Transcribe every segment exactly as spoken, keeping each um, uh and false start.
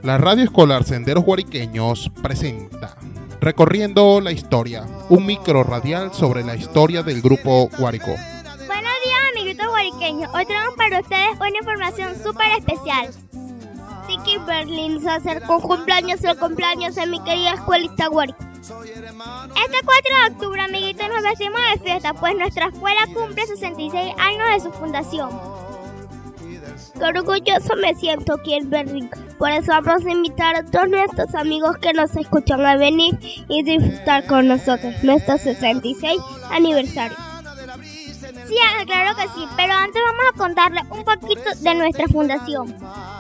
La Radio Escolar Senderos Guariqueños presenta Recorriendo la Historia, un micro radial sobre la historia del grupo Guárico. Buenos días, amiguitos guariqueños. Hoy tenemos para ustedes una información súper especial. Sí, Kimberly se acercó un cumpleaños, el cumpleaños en mi querida escuelita Guárico. Este cuatro de octubre, amiguitos, nos vestimos de fiesta, pues nuestra escuela cumple sesenta y seis años de su fundación. Qué orgulloso me siento, Kimberly. Por eso vamos a invitar a todos nuestros amigos que nos escuchan a venir y disfrutar con nosotros nuestro sesenta y seis aniversario. Sí, claro que sí, pero antes vamos a contarles un poquito de nuestra fundación.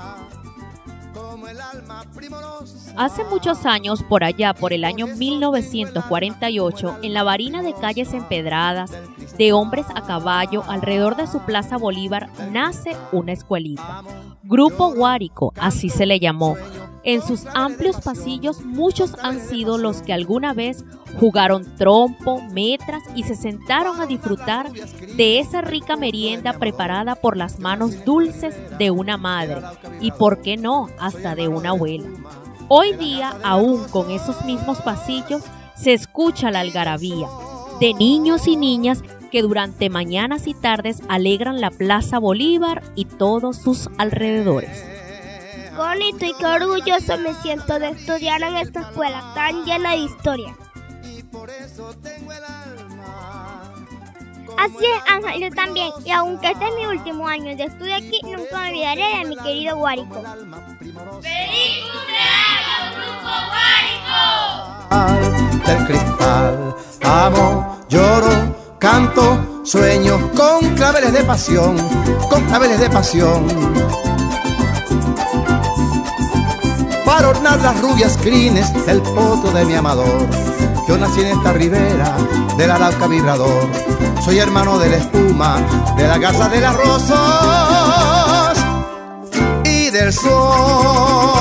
Hace muchos años, por allá por el año mil novecientos cuarenta y ocho, en la varina de calles empedradas, de hombres a caballo, alrededor de su Plaza Bolívar, nace una escuelita. Grupo Guárico, así se le llamó. En sus amplios pasillos, muchos han sido los que alguna vez jugaron trompo, metras y se sentaron a disfrutar de esa rica merienda preparada por las manos dulces de una madre y, por qué no, hasta de una abuela. Hoy día, aún con esos mismos pasillos, se escucha la algarabía de niños y niñas que durante mañanas y tardes alegran la Plaza Bolívar y todos sus alrededores. Bonito y qué orgulloso me siento de estudiar en esta escuela tan llena de historia. Así es, Ángel, yo también. Y aunque este es mi último año de estudio aquí, nunca me olvidaré de mi querido Guárico. ¡Feliz cumpleaños, Grupo Guárico! Del cristal, amo, lloro, canto, sueño con claveles de pasión, con claveles de pasión. Para ornar las rubias crines del poto de mi amador. Yo nací en esta ribera del Arauca vibrador. Soy hermano de la espuma, de la casa de las rosas y del sol.